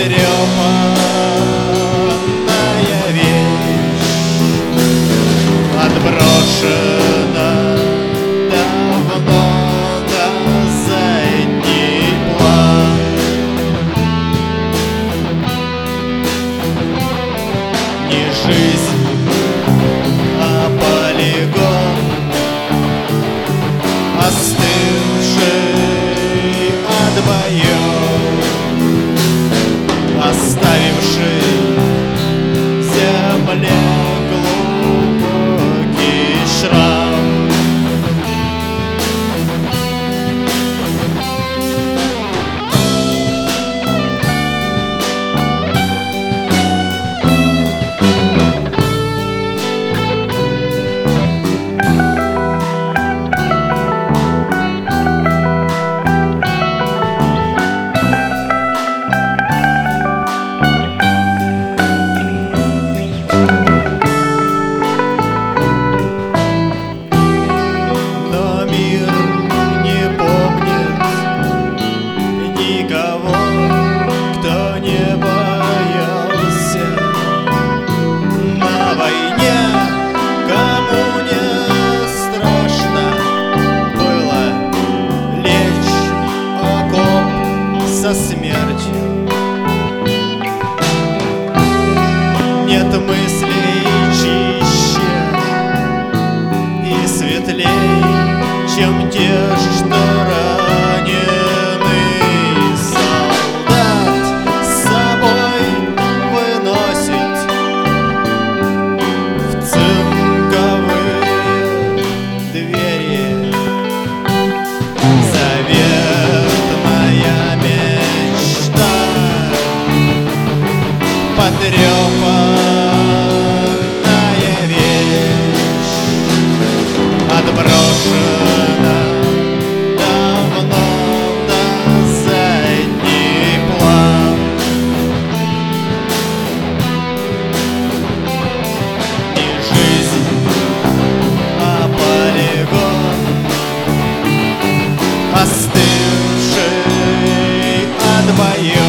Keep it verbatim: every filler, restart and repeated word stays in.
потрепанная вещь, отброшена давно на задний план. Не жизнь, а полигон, остывший от боев, оставивший в земле глубокий шрам. Никого, кто не боялся на войне, кому не страшно было лечь в окоп со смертью. Нет мыслей чище и светлей, чем те, что ранее потрепанная вещь, отброшена давно на задний план. Не жизнь, а полигон, остывший от боев,